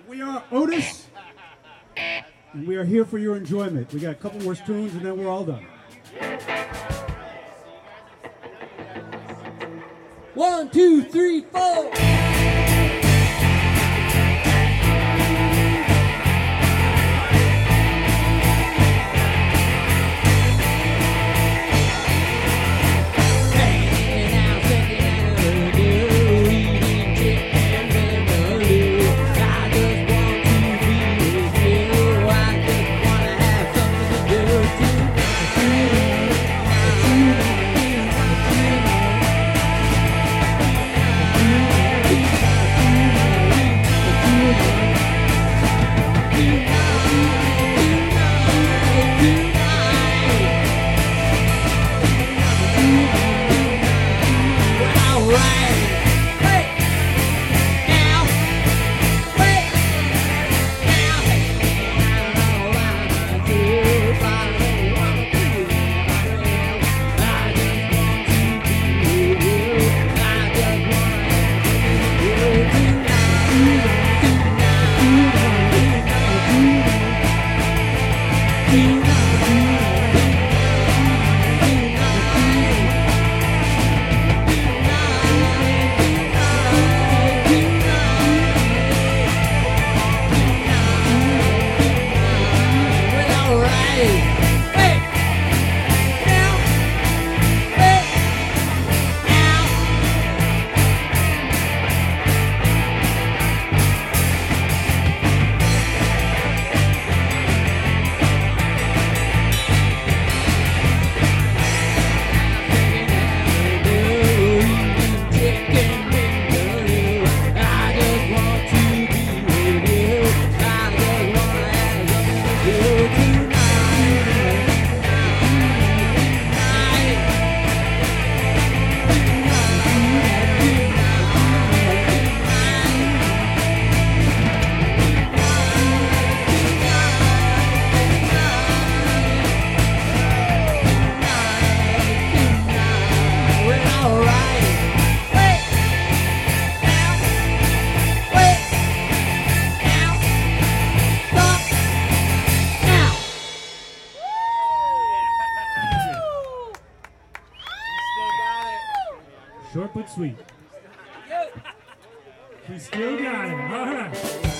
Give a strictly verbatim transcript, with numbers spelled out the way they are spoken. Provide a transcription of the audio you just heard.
We are Otis, and we are here for your enjoyment. We got a couple more tunes, and then we're all done. One, two, three, four. Short but sweet. We still got it. All right.